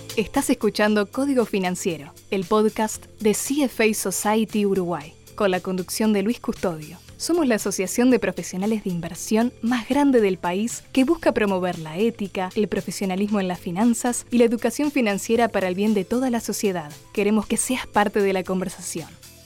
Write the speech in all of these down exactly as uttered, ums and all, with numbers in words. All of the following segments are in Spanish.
Estás escuchando Código Financiero, el podcast de C F A Society Uruguay, con la conducción de Luis Custodio. Somos la asociación de profesionales de inversión más grande del país que busca promover la ética, el profesionalismo en las finanzas y la educación financiera para el bien de toda la sociedad. Queremos que seas parte de la conversación.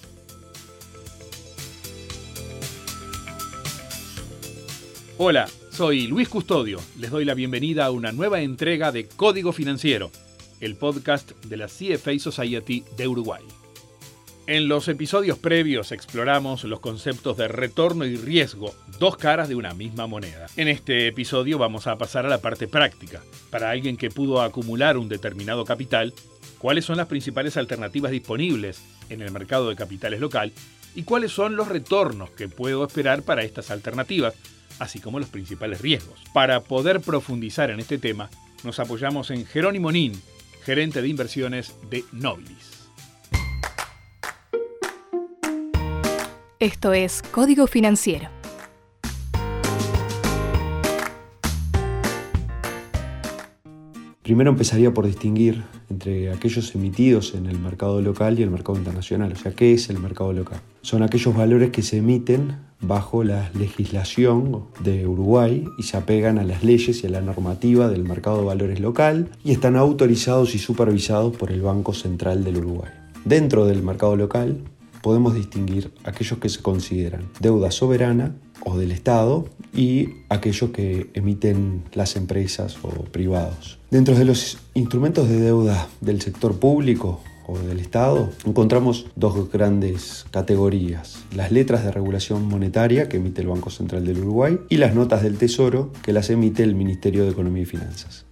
Hola, soy Luis Custodio. Les doy la bienvenida a una nueva entrega de Código Financiero, el podcast de la C F A Society de Uruguay. En los episodios previos exploramos los conceptos de retorno y riesgo, dos caras de una misma moneda. En este episodio vamos a pasar a la parte práctica. Para alguien que pudo acumular un determinado capital, ¿cuáles son las principales alternativas disponibles en el mercado de capitales local? ¿Y cuáles son los retornos que puedo esperar para estas alternativas, así como los principales riesgos? Para poder profundizar en este tema, nos apoyamos en Jerónimo Nin, gerente de inversiones de Nobilis. Esto es Código Financiero. Primero empezaría por distinguir entre aquellos emitidos en el mercado local y el mercado internacional. O sea, ¿qué es el mercado local? Son aquellos valores que se emiten bajo la legislación de Uruguay y se apegan a las leyes y a la normativa del mercado de valores local y están autorizados y supervisados por el Banco Central del Uruguay. Dentro del mercado local podemos distinguir aquellos que se consideran deuda soberana o del Estado y aquellos que emiten las empresas o privados. Dentro de los instrumentos de deuda del sector público o del Estado encontramos dos grandes categorías: las letras de regulación monetaria que emite el Banco Central del Uruguay y las notas del Tesoro que las emite el Ministerio de Economía y Finanzas.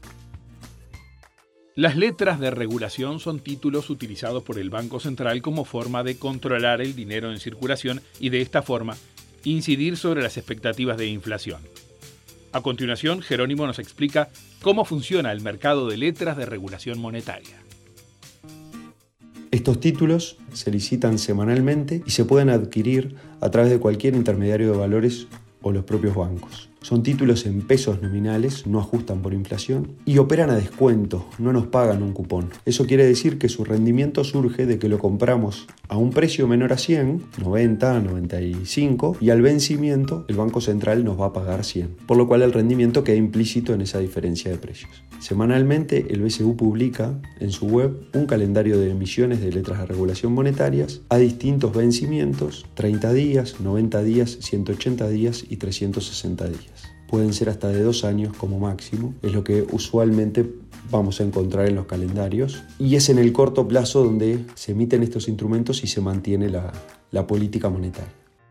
Las letras de regulación son títulos utilizados por el Banco Central como forma de controlar el dinero en circulación y de esta forma incidir sobre las expectativas de inflación. A continuación, Jerónimo nos explica cómo funciona el mercado de letras de regulación monetaria. Estos títulos se licitan semanalmente y se pueden adquirir a través de cualquier intermediario de valores o los propios bancos. Son títulos en pesos nominales, no ajustan por inflación y operan a descuento, no nos pagan un cupón. Eso quiere decir que su rendimiento surge de que lo compramos a un precio menor a cien, noventa, noventa y cinco, y al vencimiento el Banco Central nos va a pagar cien, por lo cual el rendimiento queda implícito en esa diferencia de precios. Semanalmente el B C U publica en su web un calendario de emisiones de letras de regulación monetarias a distintos vencimientos: treinta días, noventa días, ciento ochenta días y trescientos sesenta días. Pueden ser hasta de dos años como máximo, es lo que usualmente vamos a encontrar en los calendarios, y es en el corto plazo donde se emiten estos instrumentos y se mantiene la, la política monetaria.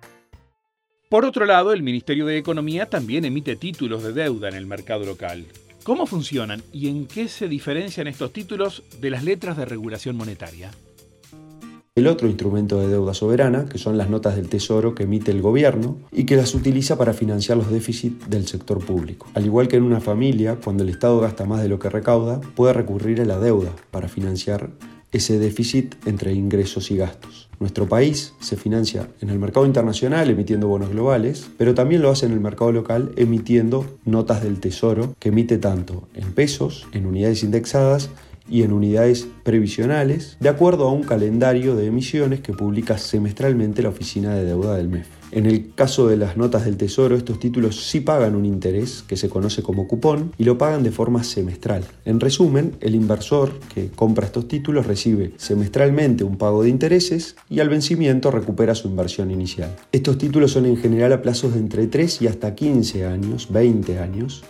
Por otro lado, el Ministerio de Economía también emite títulos de deuda en el mercado local. ¿Cómo funcionan y en qué se diferencian estos títulos de las letras de regulación monetaria? El otro instrumento de deuda soberana, que son las notas del Tesoro que emite el gobierno y que las utiliza para financiar los déficits del sector público. Al igual que en una familia, cuando el Estado gasta más de lo que recauda, puede recurrir a la deuda para financiar ese déficit entre ingresos y gastos. Nuestro país se financia en el mercado internacional emitiendo bonos globales, pero también lo hace en el mercado local emitiendo notas del Tesoro que emite tanto en pesos, en unidades indexadas y en unidades previsionales, de acuerdo a un calendario de emisiones que publica semestralmente la Oficina de Deuda del M E F. En el caso de las notas del Tesoro, estos títulos sí pagan un interés que se conoce como cupón y lo pagan de forma semestral. En resumen, el inversor que compra estos títulos recibe semestralmente un pago de intereses y al vencimiento recupera su inversión inicial. Estos títulos son en general a plazos de entre tres y hasta quince años, veinte años.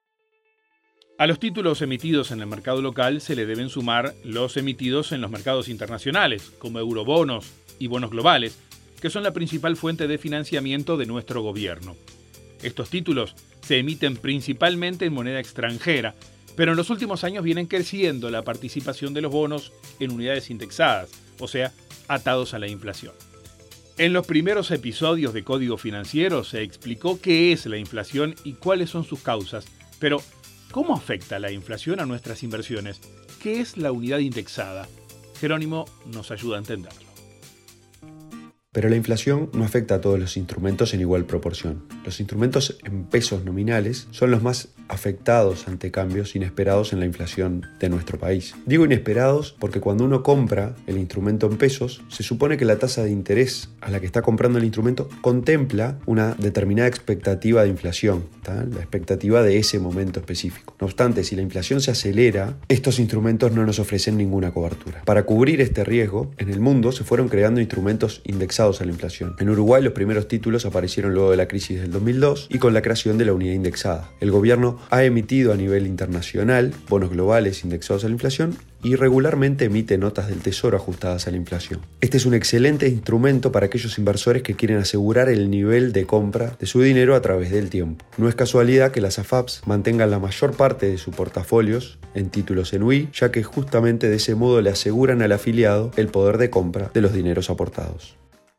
A los títulos emitidos en el mercado local se le deben sumar los emitidos en los mercados internacionales, como eurobonos y bonos globales, que son la principal fuente de financiamiento de nuestro gobierno. Estos títulos se emiten principalmente en moneda extranjera, pero en los últimos años vienen creciendo la participación de los bonos en unidades indexadas, o sea, atados a la inflación. En los primeros episodios de Código Financiero se explicó qué es la inflación y cuáles son sus causas, pero ¿cómo afecta la inflación a nuestras inversiones? ¿Qué es la unidad indexada? Jerónimo nos ayuda a entenderlo. Pero la inflación no afecta a todos los instrumentos en igual proporción. Los instrumentos en pesos nominales son los más afectados ante cambios inesperados en la inflación de nuestro país. Digo inesperados porque cuando uno compra el instrumento en pesos, se supone que la tasa de interés a la que está comprando el instrumento contempla una determinada expectativa de inflación, ¿tá? La expectativa de ese momento específico. No obstante, si la inflación se acelera, estos instrumentos no nos ofrecen ninguna cobertura. Para cubrir este riesgo, en el mundo se fueron creando instrumentos indexados a la inflación. En Uruguay los primeros títulos aparecieron luego de la crisis del dos mil dos y con la creación de la unidad indexada. El gobierno ha emitido a nivel internacional bonos globales indexados a la inflación y regularmente emite notas del Tesoro ajustadas a la inflación. Este es un excelente instrumento para aquellos inversores que quieren asegurar el nivel de compra de su dinero a través del tiempo. No es casualidad que las A F A Ps mantengan la mayor parte de sus portafolios en títulos en U I, ya que justamente de ese modo le aseguran al afiliado el poder de compra de los dineros aportados.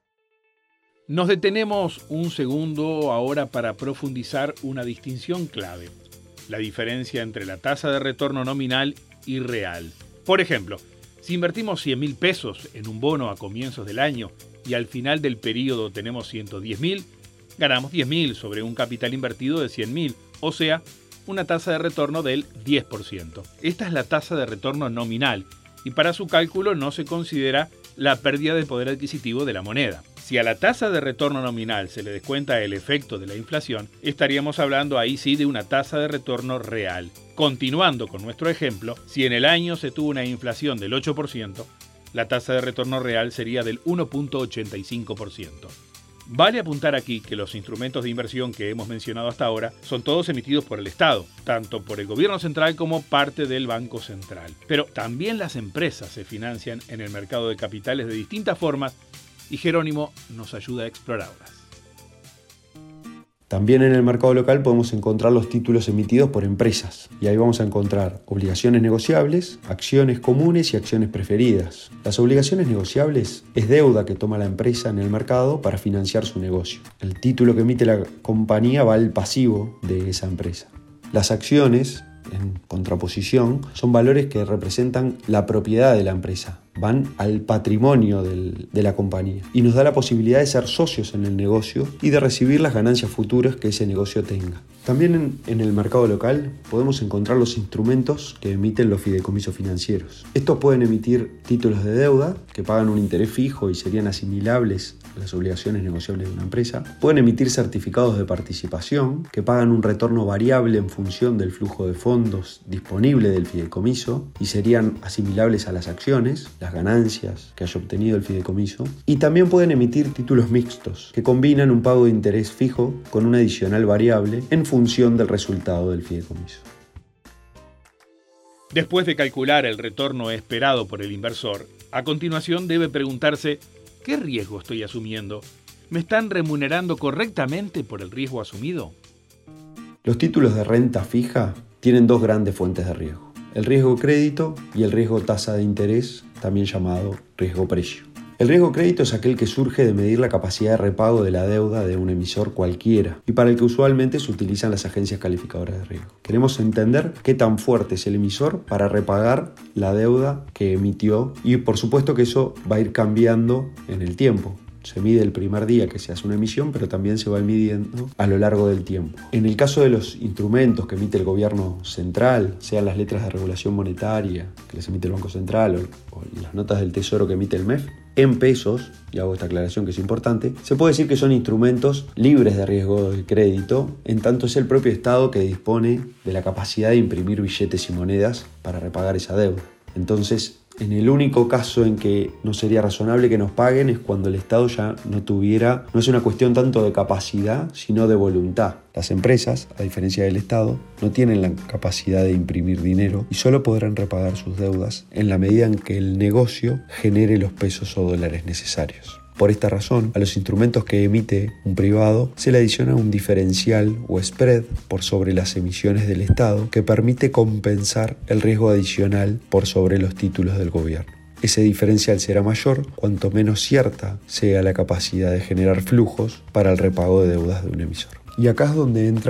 Nos detenemos un segundo ahora para profundizar una distinción clave: la diferencia entre la tasa de retorno nominal y real. Por ejemplo, si invertimos cien mil pesos en un bono a comienzos del año y al final del periodo tenemos ciento diez mil, ganamos diez mil sobre un capital invertido de cien mil, o sea, una tasa de retorno del diez por ciento. Esta es la tasa de retorno nominal y para su cálculo no se considera la pérdida de poder adquisitivo de la moneda. Si a la tasa de retorno nominal se le descuenta el efecto de la inflación, estaríamos hablando ahí sí de una tasa de retorno real. Continuando con nuestro ejemplo, si en el año se tuvo una inflación del ocho por ciento, la tasa de retorno real sería del uno punto ochenta y cinco por ciento. Vale apuntar aquí que los instrumentos de inversión que hemos mencionado hasta ahora son todos emitidos por el Estado, tanto por el gobierno central como parte del Banco Central. Pero también las empresas se financian en el mercado de capitales de distintas formas y Jerónimo nos ayuda a explorarlas. También en el mercado local podemos encontrar los títulos emitidos por empresas y ahí vamos a encontrar obligaciones negociables, acciones comunes y acciones preferidas. Las obligaciones negociables es deuda que toma la empresa en el mercado para financiar su negocio. El título que emite la compañía va al pasivo de esa empresa. Las acciones, en contraposición, son valores que representan la propiedad de la empresa, van al patrimonio del, de la compañía y nos da la posibilidad de ser socios en el negocio y de recibir las ganancias futuras que ese negocio tenga. También en, en el mercado local podemos encontrar los instrumentos que emiten los fideicomisos financieros. Estos pueden emitir títulos de deuda que pagan un interés fijo y serían asimilables a las obligaciones negociables de una empresa. Pueden emitir certificados de participación que pagan un retorno variable en función del flujo de fondos disponible del fideicomiso y serían asimilables a las acciones, las ganancias que haya obtenido el fideicomiso. Y también pueden emitir títulos mixtos que combinan un pago de interés fijo con un adicional variable en función del resultado del fideicomiso. Después de calcular el retorno esperado por el inversor, a continuación debe preguntarse: ¿qué riesgo estoy asumiendo? ¿Me están remunerando correctamente por el riesgo asumido? Los títulos de renta fija tienen dos grandes fuentes de riesgo: el riesgo crédito y el riesgo tasa de interés, también llamado riesgo precio. El riesgo crédito es aquel que surge de medir la capacidad de repago de la deuda de un emisor cualquiera y para el que usualmente se utilizan las agencias calificadoras de riesgo. Queremos entender qué tan fuerte es el emisor para repagar la deuda que emitió y por supuesto que eso va a ir cambiando en el tiempo. Se mide el primer día que se hace una emisión, pero también se va midiendo a lo largo del tiempo. En el caso de los instrumentos que emite el gobierno central, sean las letras de regulación monetaria que les emite el Banco Central o, o las notas del Tesoro que emite el M E F, en pesos, y hago esta aclaración que es importante, se puede decir que son instrumentos libres de riesgo de crédito, en tanto es el propio Estado que dispone de la capacidad de imprimir billetes y monedas para repagar esa deuda. Entonces, en el único caso en que no sería razonable que nos paguen es cuando el Estado ya no tuviera, no es una cuestión tanto de capacidad, sino de voluntad. Las empresas, a diferencia del Estado, no tienen la capacidad de imprimir dinero y solo podrán repagar sus deudas en la medida en que el negocio genere los pesos o dólares necesarios. Por esta razón, a los instrumentos que emite un privado se le adiciona un diferencial o spread por sobre las emisiones del Estado que permite compensar el riesgo adicional por sobre los títulos del gobierno. Ese diferencial será mayor cuanto menos cierta sea la capacidad de generar flujos para el repago de deudas de un emisor. Y acá es donde entran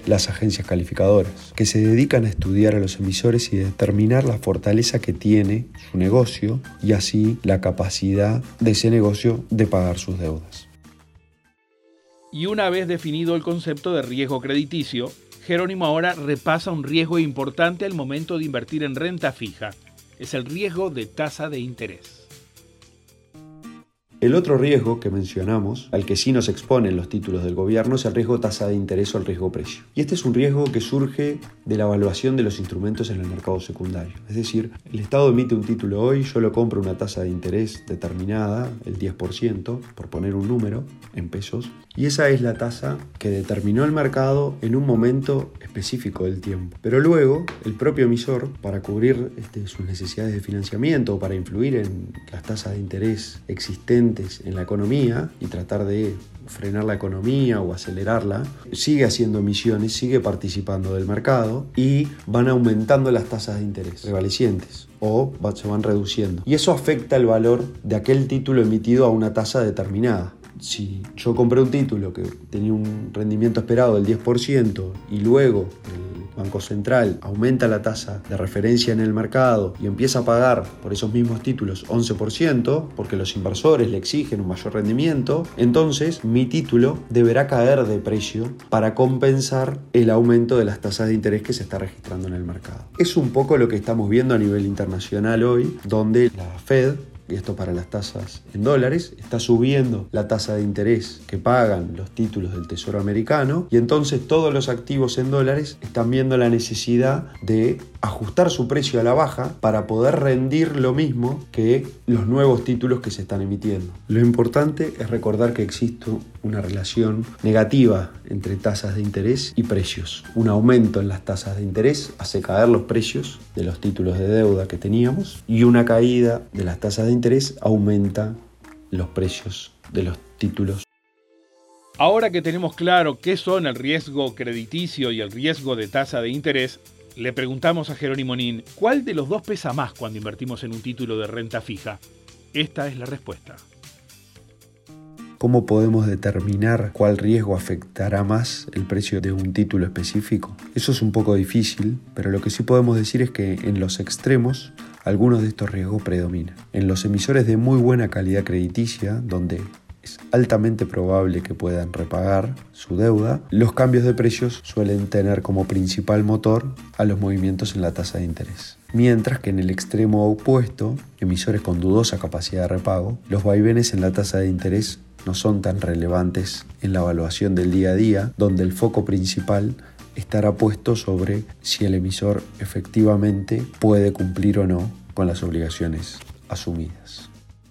las agencias calificadoras, que se dedican a estudiar a los emisores y determinar la fortaleza que tiene su negocio y así la capacidad de ese negocio de pagar sus deudas. Y una vez definido el concepto de riesgo crediticio, Jerónimo ahora repasa un riesgo importante al momento de invertir en renta fija. Es el riesgo de tasa de interés. El otro riesgo que mencionamos, al que sí nos exponen los títulos del gobierno, es el riesgo tasa de interés o el riesgo precio. Y este es un riesgo que surge de la evaluación de los instrumentos en el mercado secundario. Es decir, el Estado emite un título hoy, yo lo compro a una tasa de interés determinada, el diez por ciento, por poner un número, en pesos, y esa es la tasa que determinó el mercado en un momento específico del tiempo. Pero luego, el propio emisor, para cubrir este, sus necesidades de financiamiento o para influir en las tasas de interés existentes en la economía y tratar de frenar la economía o acelerarla, sigue haciendo emisiones, sigue participando del mercado y van aumentando las tasas de interés prevalecientes o se van reduciendo. Y eso afecta el valor de aquel título emitido a una tasa determinada. Si yo compré un título que tenía un rendimiento esperado del diez por ciento y luego el Banco Central aumenta la tasa de referencia en el mercado y empieza a pagar por esos mismos títulos once por ciento porque los inversores le exigen un mayor rendimiento, entonces mi título deberá caer de precio para compensar el aumento de las tasas de interés que se está registrando en el mercado. Es un poco lo que estamos viendo a nivel internacional hoy, donde la Fed, y esto para las tasas en dólares, está subiendo la tasa de interés que pagan los títulos del Tesoro americano y entonces todos los activos en dólares están viendo la necesidad de ajustar su precio a la baja para poder rendir lo mismo que los nuevos títulos que se están emitiendo. Lo importante es recordar que existe una relación negativa entre tasas de interés y precios. Un aumento en las tasas de interés hace caer los precios de los títulos de deuda que teníamos y una caída de las tasas de interés aumenta los precios de los títulos. Ahora que tenemos claro qué son el riesgo crediticio y el riesgo de tasa de interés, le preguntamos a Jerónimo Nin, ¿cuál de los dos pesa más cuando invertimos en un título de renta fija? Esta es la respuesta. ¿Cómo podemos determinar cuál riesgo afectará más el precio de un título específico? Eso es un poco difícil, pero lo que sí podemos decir es que en los extremos algunos de estos riesgos predominan. En los emisores de muy buena calidad crediticia, donde es altamente probable que puedan repagar su deuda, los cambios de precios suelen tener como principal motor a los movimientos en la tasa de interés. Mientras que en el extremo opuesto, emisores con dudosa capacidad de repago, los vaivenes en la tasa de interés no son tan relevantes en la evaluación del día a día, donde el foco principal estará puesto sobre si el emisor efectivamente puede cumplir o no con las obligaciones asumidas.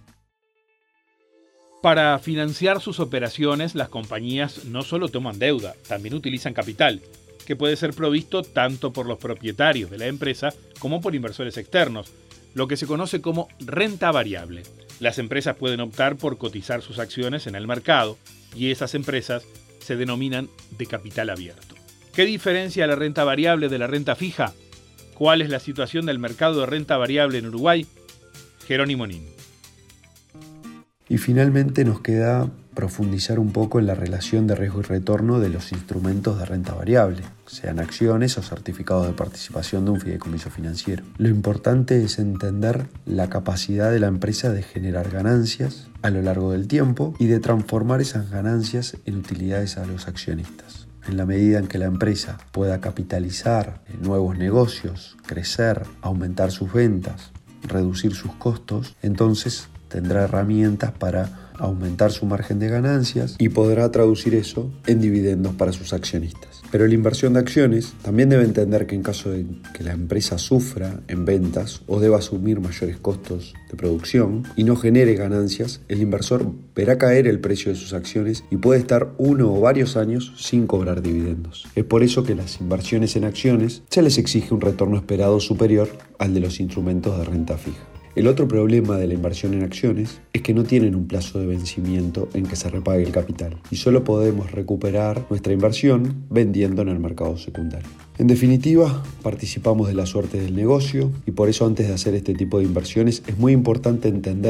Para financiar sus operaciones, las compañías no solo toman deuda, también utilizan capital, que puede ser provisto tanto por los propietarios de la empresa como por inversores externos, lo que se conoce como renta variable. Las empresas pueden optar por cotizar sus acciones en el mercado y esas empresas se denominan de capital abierto. ¿Qué diferencia la renta variable de la renta fija? ¿Cuál es la situación del mercado de renta variable en Uruguay? Jerónimo Nin. Y finalmente nos queda profundizar un poco en la relación de riesgo y retorno de los instrumentos de renta variable, sean acciones o certificados de participación de un fideicomiso financiero. Lo importante es entender la capacidad de la empresa de generar ganancias a lo largo del tiempo y de transformar esas ganancias en utilidades a los accionistas. En la medida en que la empresa pueda capitalizar en nuevos negocios, crecer, aumentar sus ventas, reducir sus costos, entonces tendrá herramientas para aumentar su margen de ganancias y podrá traducir eso en dividendos para sus accionistas. Pero la inversión de acciones también debe entender que en caso de que la empresa sufra en ventas o deba asumir mayores costos de producción y no genere ganancias, el inversor verá caer el precio de sus acciones y puede estar uno o varios años sin cobrar dividendos. Es por eso que las inversiones en acciones se les exige un retorno esperado superior al de los instrumentos de renta fija. El otro problema de la inversión en acciones es que no tienen un plazo de vencimiento en que se repague el capital y solo podemos recuperar nuestra inversión vendiendo en el mercado secundario. En definitiva, participamos de la suerte del negocio y por eso antes de hacer este tipo de inversiones es muy importante entender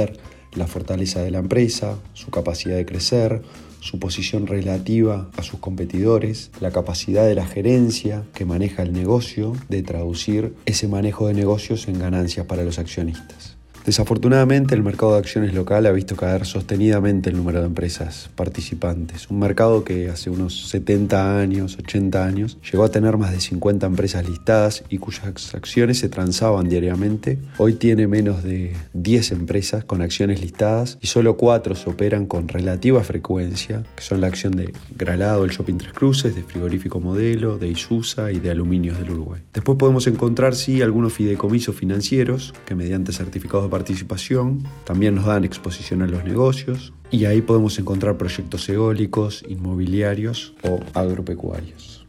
la fortaleza de la empresa, su capacidad de crecer, su posición relativa a sus competidores, la capacidad de la gerencia que maneja el negocio de traducir ese manejo de negocios en ganancias para los accionistas. Desafortunadamente, el mercado de acciones local ha visto caer sostenidamente el número de empresas participantes. Un mercado que hace unos setenta años, ochenta años, llegó a tener más de cincuenta empresas listadas y cuyas acciones se transaban diariamente. Hoy tiene menos de diez empresas con acciones listadas y solo cuatro se operan con relativa frecuencia, que son la acción de Gralado, el Shopping Tres Cruces, de Frigorífico Modelo, de Isusa y de Aluminios del Uruguay. Después podemos encontrar, sí, algunos fideicomisos financieros que mediante certificados de participación también nos dan exposición a los negocios y ahí podemos encontrar proyectos eólicos, inmobiliarios o agropecuarios.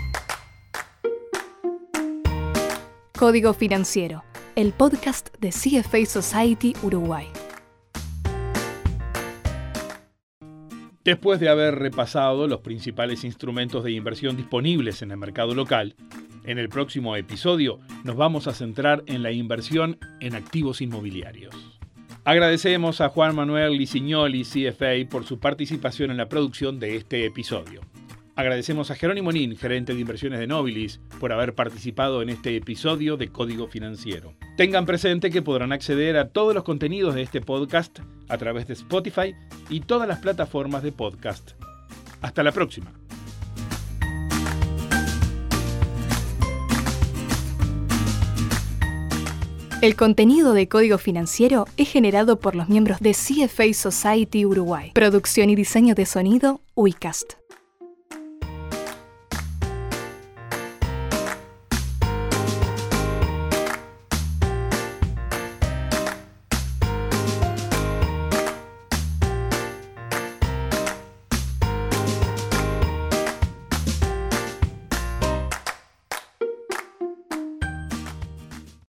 Código Financiero, el podcast de C F A Society Uruguay. Después de haber repasado los principales instrumentos de inversión disponibles en el mercado local, en el próximo episodio nos vamos a centrar en la inversión en activos inmobiliarios. Agradecemos a Juan Manuel Licignoli, C F A, por su participación en la producción de este episodio. Agradecemos a Jerónimo Nin, gerente de inversiones de Nobilis, por haber participado en este episodio de Código Financiero. Tengan presente que podrán acceder a todos los contenidos de este podcast a través de Spotify y todas las plataformas de podcast. Hasta la próxima. El contenido de Código Financiero es generado por los miembros de C F A Society Uruguay. Producción y diseño de sonido, Uicast.